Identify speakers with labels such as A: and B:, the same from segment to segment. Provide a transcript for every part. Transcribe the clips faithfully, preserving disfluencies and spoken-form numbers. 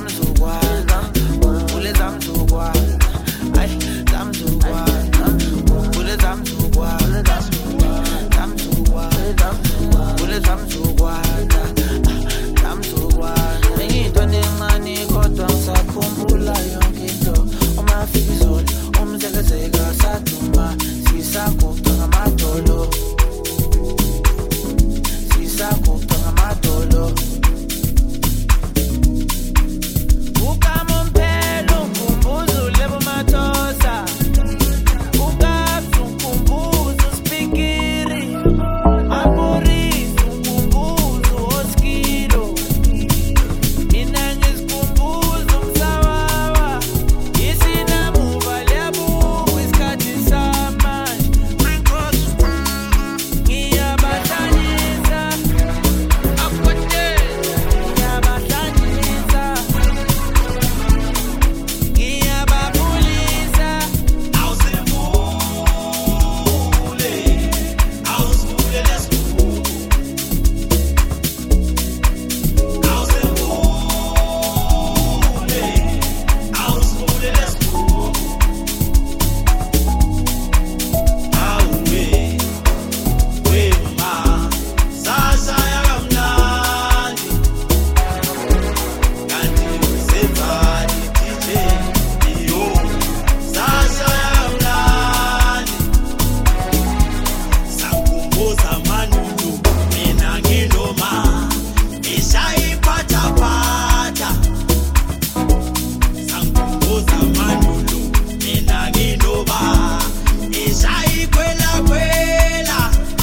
A: zamzukwana, khumbule zamzukwana, ay zamzukwana, khumbule zamzukwana, zamzukwana, khumbule zamzukwana, zamzukwana. Engiyintwana encane kodwa ngisakhumbula yonke into. Uma afika izolo umzekezeka saduma, sisaguqa ngamadolo, sisaguqa ngamadolo. Ukamomphelo ukhumbuza ulebo mathosa, ukapsu ukhumbuza uspikiri, Maphorisa ukhumbuza uOskilo, mina ngisikhumbuza umsawawa, isinamuva liyabuka isikhathi samanje. Ngiyabahlanisa, akotela, ngiyabahlanisa, ngiyababulisa,
B: Awusembule, awusivule lesibhuku. Awusembule, awusivule lesibhuku. Awuwe, wema, sashaya kamnandi. Kanti usenzani D J? Iyo, sashaya kamnandi. Sangikhumbuza manulu, mina nginoma, ngishaya iphathaphatha. Sangikhumbuza manulu, mina nginoma, ngishaya ikhwelakhwela.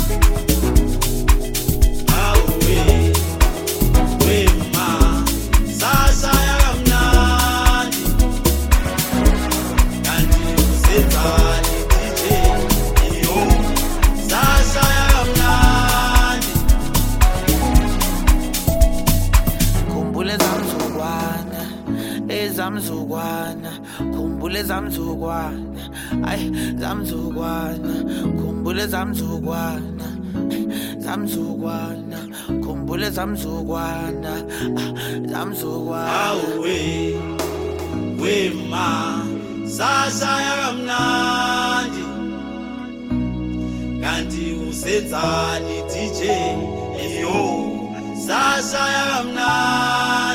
B: Awuwe, wema, sashaya kamnandi. Kanti usenzani D J? Iyo, sashaya kamnandi.
A: khumbule zamzukwana, ezamzukwana, khumbule zamzukwana, ay zamzukwana, khumbule zamzukwana, zamzukwana, khumbule zamzukwana, ah, zamzukwana.
B: Awuwe, wema, sashaya kamnandi. Kanti usenzani D J? Iyo, sashaya kamnandi.